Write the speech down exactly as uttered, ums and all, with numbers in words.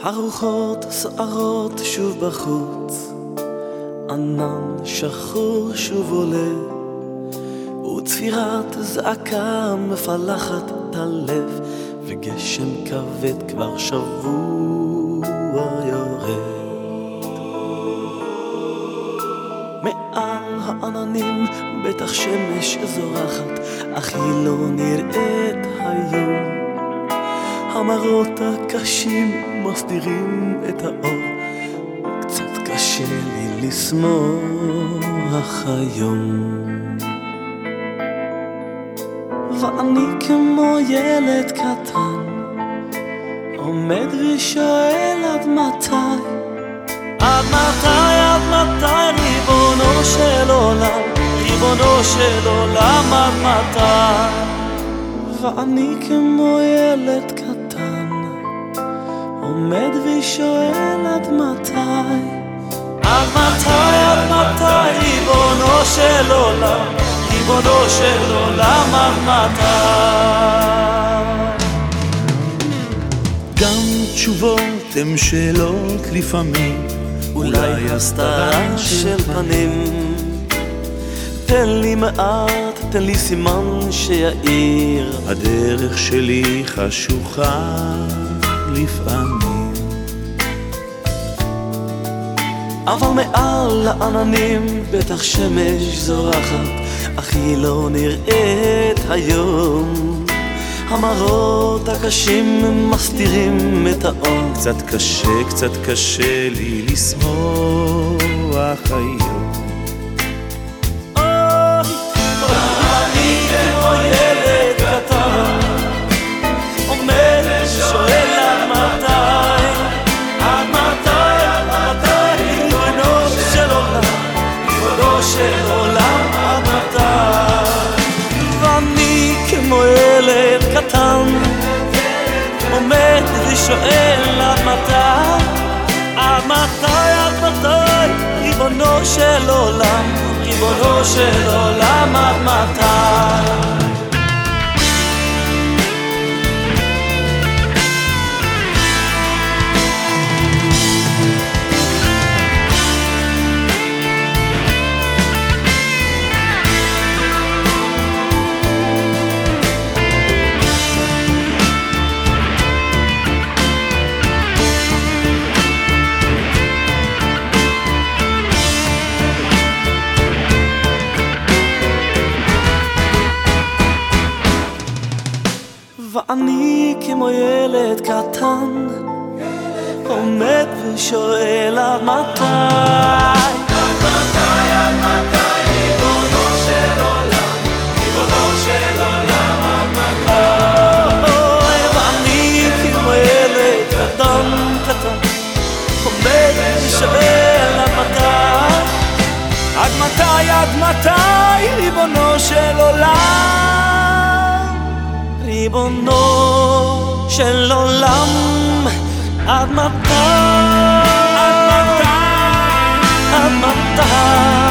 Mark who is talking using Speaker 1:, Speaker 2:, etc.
Speaker 1: הרוחות סערות שוב בחוץ, ענן שחור שוב עולה, וצפירת זעקה מפלחת את הלב, וגשם כבד כבר שבוע יורד. מעל העננים בטח שמש זורחת, אך היא לא נראית היום. המראות הקשים מסתירים את האור, קצת קשה לי לשמוח היום. ואני כמו ילד קטן עומד ושואל עד מתי, עד מתי, עד מתי, ריבונו של עולם, ריבונו של עולם, עד מתי. ואני כמו ילד קטן עומד ושואל עד מתי, עד מתי, עד מתי, ריבונו של עולם, ריבונו של עולם, עד מתי.
Speaker 2: גם תשובות הם שאלות לפעמים,
Speaker 1: אולי הסתרה של פנים. תן לי מעט, תן לי סימן שיעיר,
Speaker 2: הדרך שלי חשוכה לפעמים.
Speaker 1: אבל מעל העננים בטח שמש זורחת, אך היא לא נראית היום. המראות הקשים מסתירים את האור,
Speaker 2: קצת קשה, קצת קשה לי לשמוח היום.
Speaker 1: אני כמו ילד קטן עומד ושואל עד מתי, עד מתי, עד מתי, ריבונו של עולם, ריבונו של עולם, עד מתי. ואני כמו ילד קטן עומד ושואל עד מתי, עד מתי, עד מתי, ריבונו של עולם, ריבונו של עולם, עד מתי. ואני כמו ילד קטן עומד ושואל עד מתי, עד מתי, עד מתי, ריבונו של עולם, ריבונו של עולם, עד מתי. ואני כמו ילד קטן קטן עומד ושואל עד מתי, עד מתי, עד מתי, ריבונו של עולם, ריבונו של עולם, עד מתי, עד מתי, עד מתי.